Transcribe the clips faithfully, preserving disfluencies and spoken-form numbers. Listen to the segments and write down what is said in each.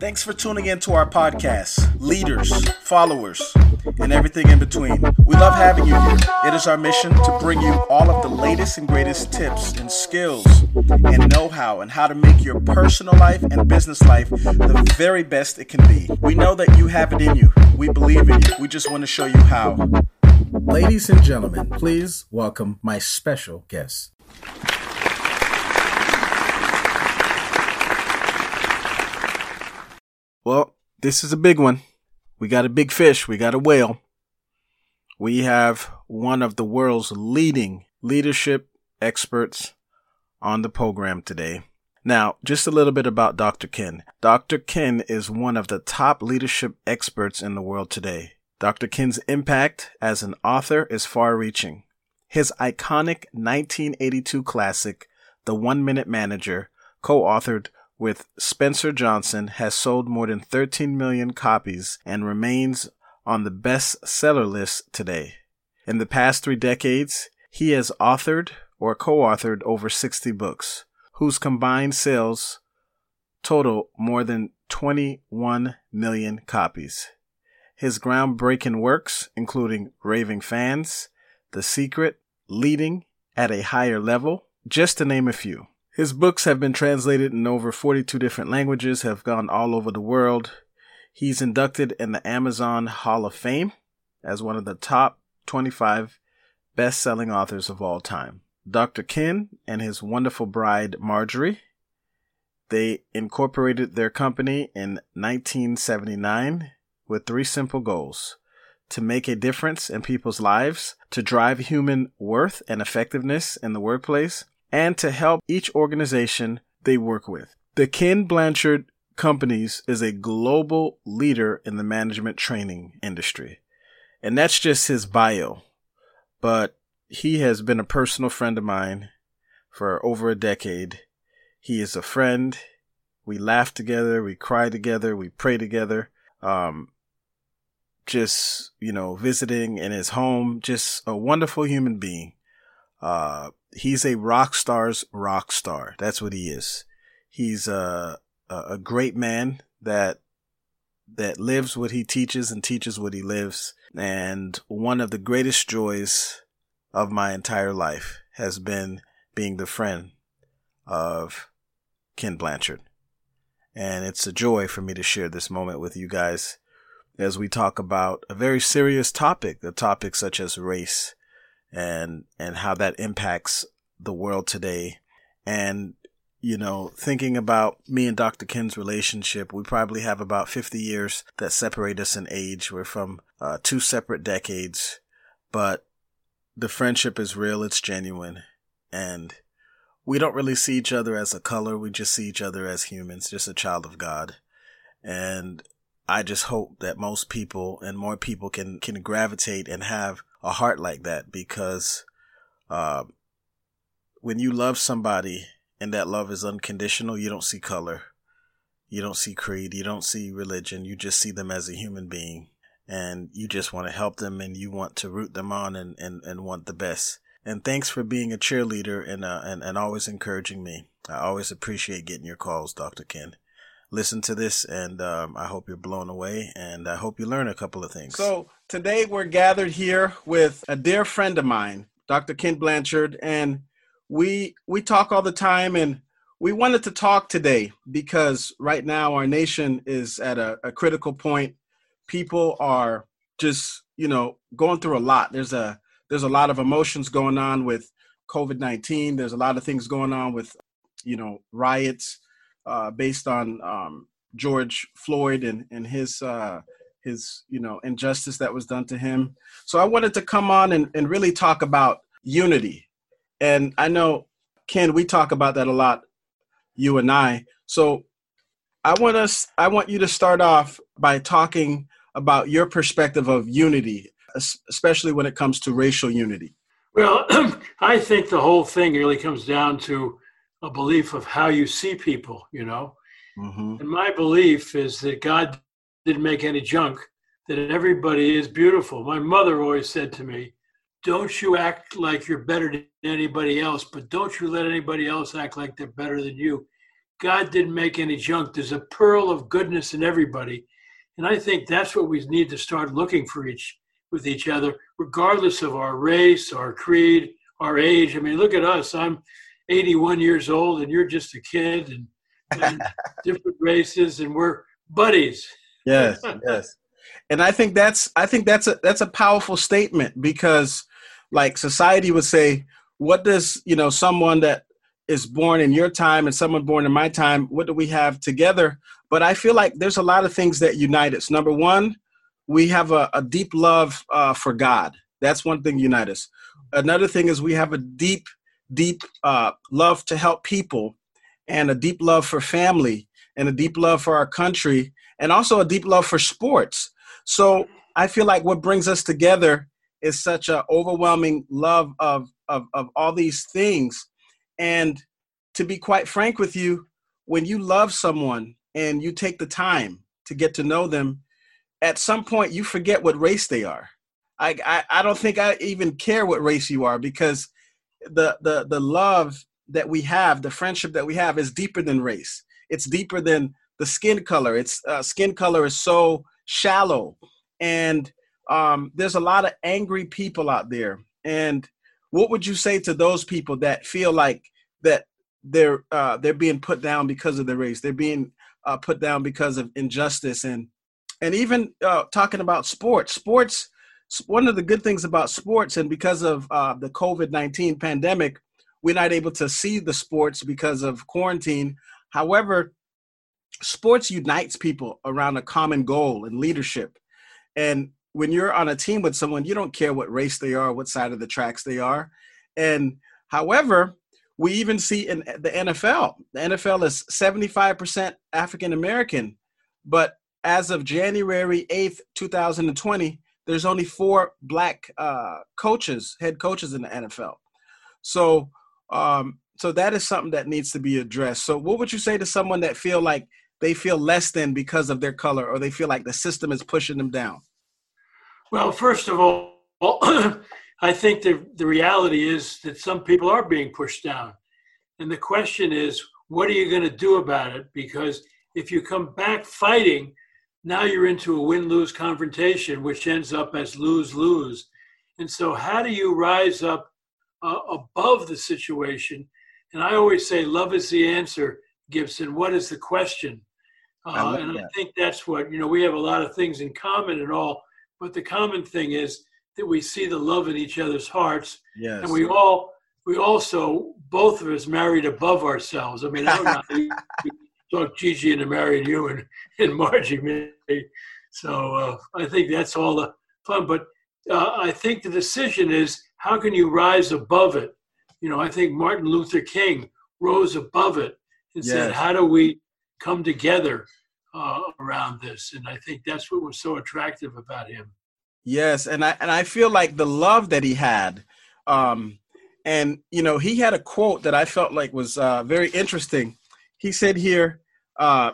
Thanks for tuning in to our podcast, leaders, followers, and everything in between. We love having you here. It is our mission to bring you all of the latest and greatest tips and skills and know-how and how to make your personal life and business life the very best it can be. We know that you have it in you. We believe in you. We just want to show you how. Ladies and gentlemen, please welcome my special guest. Well, this is a big one. We got a big fish. We got a whale. We have one of the world's leading leadership experts on the program today. Now, just a little bit about Doctor Ken. Doctor Ken is one of the top leadership experts in the world today. Doctor Ken's impact as an author is far-reaching. His iconic nineteen eighty-two classic, The One-Minute Manager, co-authored with Spencer Johnson, has sold more than thirteen million copies and remains on the bestseller list today. In the past three decades, he has authored or co-authored over sixty books, whose combined sales total more than twenty-one million copies. His groundbreaking works, including Raving Fans, The Secret, Leading at a Higher Level, just to name a few. His books have been translated in over forty-two different languages, have gone all over the world. He's inducted in the Amazon Hall of Fame as one of the top twenty-five best-selling authors of all time. Doctor Ken and his wonderful bride, Marjorie, they incorporated their company in nineteen seventy-nine with three simple goals: to make a difference in people's lives, to drive human worth and effectiveness in the workplace, and to help each organization they work with. The Ken Blanchard Companies is a global leader in the management training industry. And that's just his bio. But he has been a personal friend of mine for over a decade. He is a friend. We laugh together. We cry together. We pray together. Um, just, you know, visiting in his home. Just a wonderful human being. Uh, he's a rock star's rock star. That's what he is. He's a, a great man that, that lives what he teaches and teaches what he lives. And one of the greatest joys of my entire life has been being the friend of Ken Blanchard. And it's a joy for me to share this moment with you guys as we talk about a very serious topic, a topic such as race. And, and how that impacts the world today. And, you know, thinking about me and Doctor Ken's relationship, we probably have about fifty years that separate us in age. We're from uh, two separate decades, but the friendship is real. It's genuine. And we don't really see each other as a color. We just see each other as humans, just a child of God. And I just hope that most people and more people can, can gravitate and have a heart like that, because uh, when you love somebody and that love is unconditional, you don't see color, you don't see creed, you don't see religion. You just see them as a human being, and you just want to help them, and you want to root them on and, and, and want the best. And thanks for being a cheerleader and, uh, and, and always encouraging me. I always appreciate getting your calls, Doctor Ken. Listen to this, and um, I hope you're blown away, and I hope you learn a couple of things. So today we're gathered here with a dear friend of mine, Doctor Ken Blanchard, and we we talk all the time, and we wanted to talk today because right now our nation is at a, a critical point. People are just, you know, going through a lot. There's a there's a lot of emotions going on with COVID nineteen. There's a lot of things going on with, you know, riots. Uh, based on um, George Floyd and, and his, uh, his, you know, injustice that was done to him. So I wanted to come on and, and really talk about unity. And I know, Ken, we talk about that a lot, you and I. So I want us, I want you to start off by talking about your perspective of unity, especially when it comes to racial unity. Well, I think the whole thing really comes down to a belief of how you see people, you know. Mm-hmm. And my belief is that God didn't make any junk, that everybody is beautiful. My mother always said to me, don't you act like you're better than anybody else, but don't you let anybody else act like they're better than you. God didn't make any junk. There's a pearl of goodness in everybody. And I think that's what we need to start looking for each with each other, regardless of our race, our creed, our age. I mean, look at us. I'm eighty-one years old and you're just a kid, and, and different races, and we're buddies. Yes, yes. And I think that's I think that's a that's a powerful statement, because like society would say, what does, you know, someone that is born in your time and someone born in my time, what do we have together? But I feel like there's a lot of things that unite us. Number one, we have a, a deep love uh, for God. That's one thing unite us. Another thing is we have a deep, deep uh, love to help people, and a deep love for family, and a deep love for our country, and also a deep love for sports. So I feel like what brings us together is such an overwhelming love of, of, of all these things. And to be quite frank with you, when you love someone and you take the time to get to know them, at some point you forget what race they are. I, I, I don't think I even care what race you are, because the, the, the love that we have, the friendship that we have, is deeper than race. It's deeper than the skin color. It's uh, skin color is so shallow. And um, there's a lot of angry people out there. And what would you say to those people that feel like that they're uh, they're being put down because of their race? They're being uh, put down because of injustice, and and even uh, talking about sports. Sports. One of the good things about sports, and because of uh, the COVID nineteen pandemic, we're not able to see the sports because of quarantine. However, sports unites people around a common goal and leadership. And when you're on a team with someone, you don't care what race they are, what side of the tracks they are. And however, we even see in the N F L, the N F L is seventy-five percent African-American, but as of January eighth, two thousand twenty, there's only four black uh, coaches, head coaches in the N F L. So, um, so that is something that needs to be addressed. So what would you say to someone that feel like they feel less than because of their color, or they feel like the system is pushing them down? Well, first of all, I think the, the reality is that some people are being pushed down. And the question is, what are you going to do about it? Because if you come back fighting, now you're into a win-lose confrontation, which ends up as lose-lose. And so how do you rise up uh, above the situation? And I always say, love is the answer, Gibson. What is the question? Uh, I and that. I think that's what, you know, we have a lot of things in common and all, but the common thing is that we see the love in each other's hearts. Yes. And we all, we also, both of us married above ourselves. I mean, I don't know. Talk Gigi into marrying you and, and Margie me. So uh, I think that's all the fun. But uh, I think the decision is, how can you rise above it? You know, I think Martin Luther King rose above it and yes. said, how do we come together uh, around this? And I think that's what was so attractive about him. Yes. And I, and I feel like the love that he had, um, and, you know, he had a quote that I felt like was uh, very interesting. He said here, uh,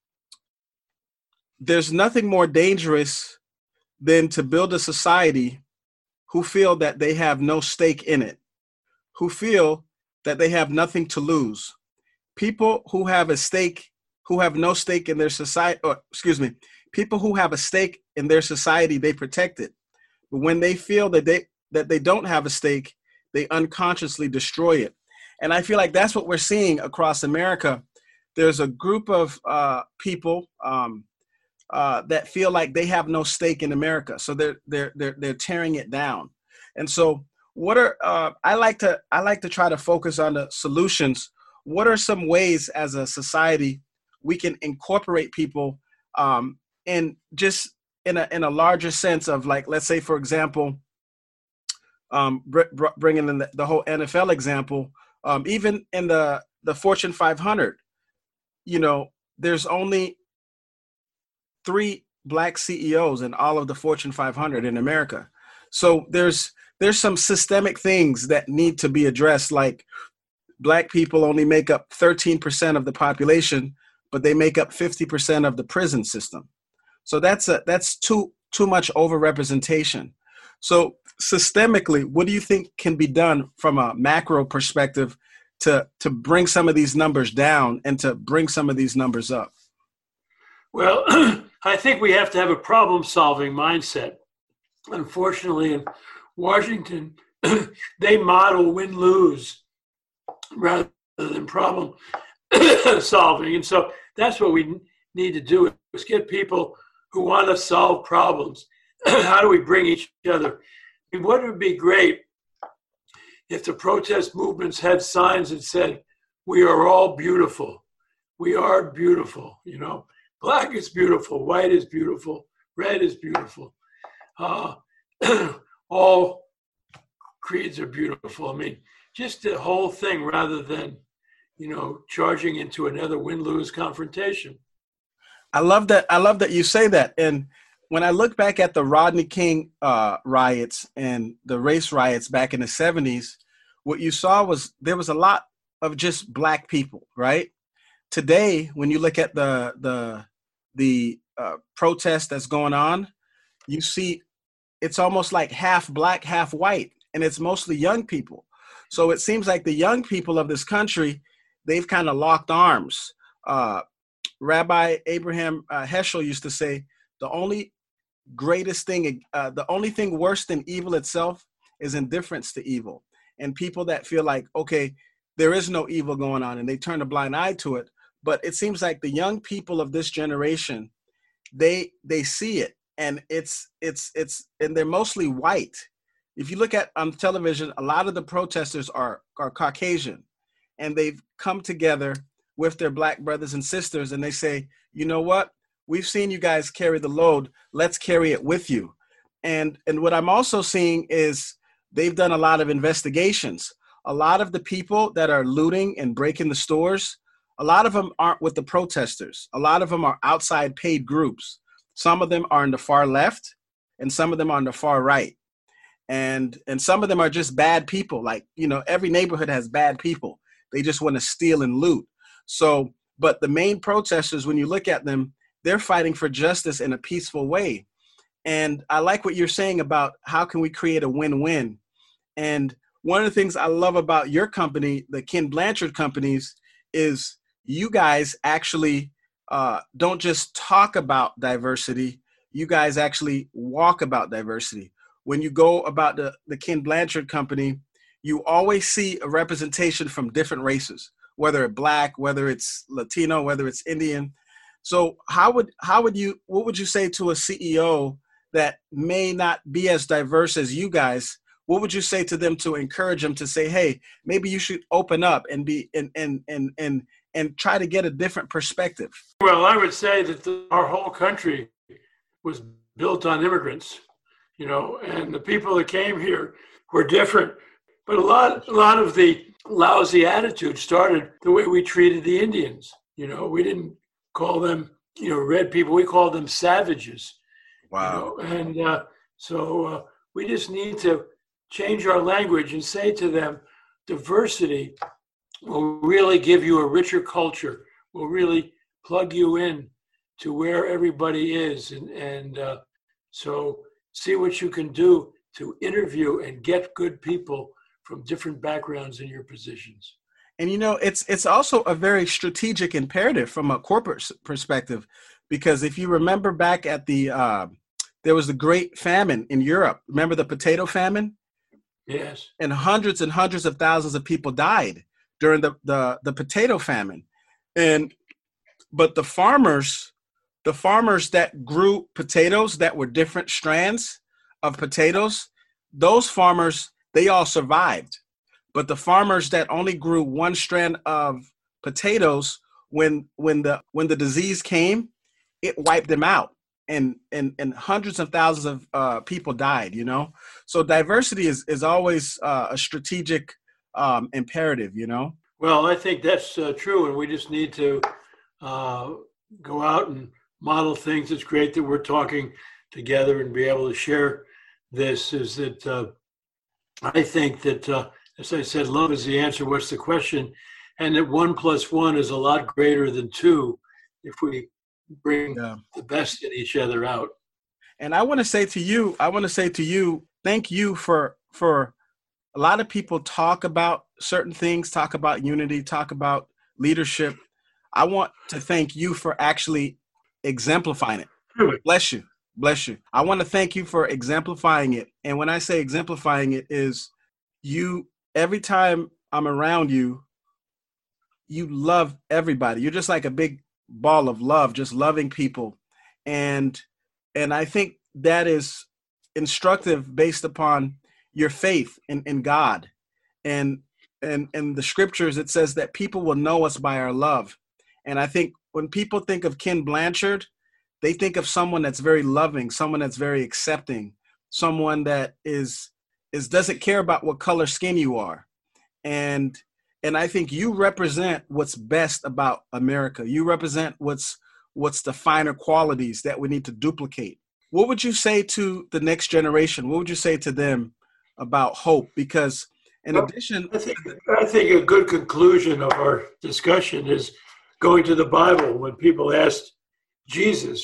there's nothing more dangerous than to build a society who feel that they have no stake in it, who feel that they have nothing to lose. People who have a stake, who have no stake in their society, or excuse me, people who have a stake in their society, they protect it. But when they feel that they that they don't have a stake, they unconsciously destroy it. And I feel like that's what we're seeing across America. There's a group of uh, people um, uh, that feel like they have no stake in America, so they're they're they're they're tearing it down. And so, what are uh, I like to I like to try to focus on the solutions. What are some ways as a society we can incorporate people um, in just in a in a larger sense of, like, let's say, for example, um, br- br- bringing in the, the whole N F L example, um, even in the the Fortune five hundred. You know, there's only three black C E Os in all of the Fortune five hundred in America. So there's there's some systemic things that need to be addressed, like black people only make up thirteen percent of the population, but they make up fifty percent of the prison system. So that's a that's too too much overrepresentation. So systemically, what do you think can be done from a macro perspective to to bring some of these numbers down and to bring some of these numbers up? Well, I think we have to have a problem-solving mindset. Unfortunately, in Washington, they model win-lose rather than problem solving. And so that's what we need to do, is get people who want to solve problems. How do we bring each other? I mean, wouldn't it be great if the protest movements had signs that said, "We are all beautiful. We are beautiful. You know, black is beautiful. White is beautiful. Red is beautiful. Uh, all creeds are beautiful." I mean, just the whole thing, rather than, you know, charging into another win-lose confrontation. I love that. I love that you say that. And when I look back at the Rodney King uh, riots and the race riots back in the seventies, what you saw was there was a lot of just black people, right? Today, when you look at the the the uh, protest that's going on, you see it's almost like half black, half white, and it's mostly young people. So it seems like the young people of this country, they've kind of locked arms. Uh, Rabbi Abraham uh, Heschel used to say, the only greatest thing, uh, the only thing worse than evil itself is indifference to evil. And people that feel like, okay, there is no evil going on, and they turn a blind eye to it. But it seems like the young people of this generation, they they see it, and it's it's it's and they're mostly white. If you look at on television, a lot of the protesters are are Caucasian, and they've come together with their black brothers and sisters, and they say, you know what? We've seen you guys carry the load. Let's carry it with you. And and what I'm also seeing is they've done a lot of investigations. A lot of the people that are looting and breaking the stores, a lot of them aren't with the protesters. A lot of them are outside paid groups. Some of them are in the far left, and some of them are on the far right. And and some of them are just bad people. Like, you know, every neighborhood has bad people. They just want to steal and loot. So, but the main protesters, when you look at them, they're fighting for justice in a peaceful way. And I like what you're saying about how can we create a win-win. And one of the things I love about your company, the Ken Blanchard companies, is you guys actually uh, don't just talk about diversity. You guys actually walk about diversity. When you go about the, the Ken Blanchard company, you always see a representation from different races, whether it's black, whether it's Latino, whether it's Indian. So how would how would you what would you say to a C E O that may not be as diverse as you guys? What would you say to them to encourage them to say, hey, maybe you should open up and be and and and and and try to get a different perspective? Well, I would say that the, our whole country was built on immigrants, you know, and the people that came here were different. But a lot a lot of the lousy attitude started the way we treated the Indians. You know, we didn't call them, you know, red people. We called them savages. Wow. You know? And uh, so uh, we just need to change our language and say to them, diversity will really give you a richer culture, will really plug you in to where everybody is. And, and uh, so see what you can do to interview and get good people from different backgrounds in your positions. And, you know, it's it's also a very strategic imperative from a corporate perspective, because if you remember back at the, uh, there was the great famine in Europe. Remember the potato famine? Yes. And hundreds and hundreds of thousands of people died during the, the, the potato famine. And, but the farmers, the farmers that grew potatoes that were different strands of potatoes, those farmers, they all survived. But the farmers that only grew one strand of potatoes, when when the when the disease came, it wiped them out, and and and hundreds of thousands of uh, people died. You know, so diversity is is always uh, a strategic um, imperative. You know. Well, I think that's uh, true, and we just need to uh, go out and model things. It's great that we're talking together and be able to share this. Is that uh, I think that. Uh, As I said, love is the answer. What's the question? And that one plus one is a lot greater than two if we bring yeah. the best in each other out. And I want to say to you, I want to say to you, thank you for for a lot of people talk about certain things, talk about unity, talk about leadership. I want to thank you for actually exemplifying it. Bless you. Bless you. I want to thank you for exemplifying it. And when I say exemplifying it is you, every time I'm around you, you love everybody. You're just like a big ball of love, just loving people. And, and I think that is instructive based upon your faith in, in God. And, and, and the scriptures, it says that people will know us by our love. And I think when people think of Ken Blanchard, they think of someone that's very loving, someone that's very accepting, someone that is, is doesn't care about what color skin you are. And, and I think you represent what's best about America. You represent what's, what's the finer qualities that we need to duplicate. What would you say to the next generation? What would you say to them about hope? Because in well, addition, I think, I think a good conclusion of our discussion is going to the Bible when people asked Jesus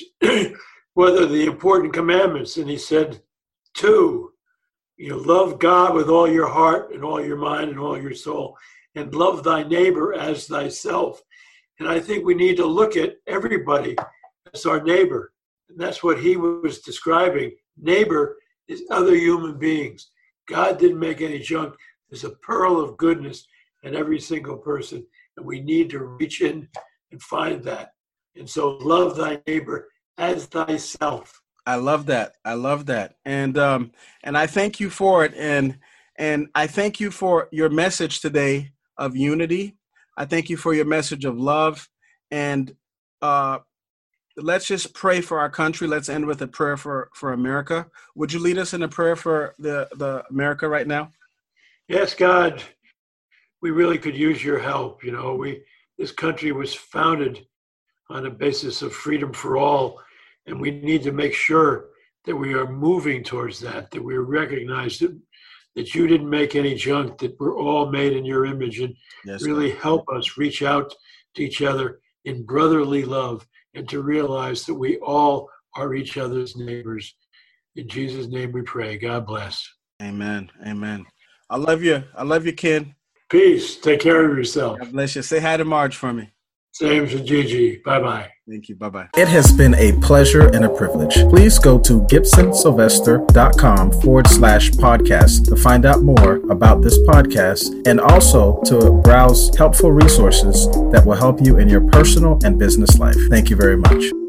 what are the important commandments, and he said two, you know, love God with all your heart and all your mind and all your soul, and love thy neighbor as thyself. And I think we need to look at everybody as our neighbor. And that's what he was describing. Neighbor is other human beings. God didn't make any junk. There's a pearl of goodness in every single person. And we need to reach in and find that. And so love thy neighbor as thyself. I love that. I love that. And um, and I thank you for it. And and I thank you for your message today of unity. I thank you for your message of love. And uh, let's just pray for our country. Let's end with a prayer for, for America. Would you lead us in a prayer for the, the America right now? Yes, God, we really could use your help. You know, we this country was founded on a basis of freedom for all, and we need to make sure that we are moving towards that, that we recognize that, that you didn't make any junk, that we're all made in your image, and yes, really God. Help us reach out to each other in brotherly love and to realize that we all are each other's neighbors. In Jesus' name we pray. God bless. Amen. Amen. I love you. I love you, Ken. Peace. Take care of yourself. God bless you. Say hi to Marge for me. Same to Gigi. Bye-bye. Thank you. Bye-bye. It has been a pleasure and a privilege. Please go to gibsonsylvester.com forward slash podcast to find out more about this podcast and also to browse helpful resources that will help you in your personal and business life. Thank you very much.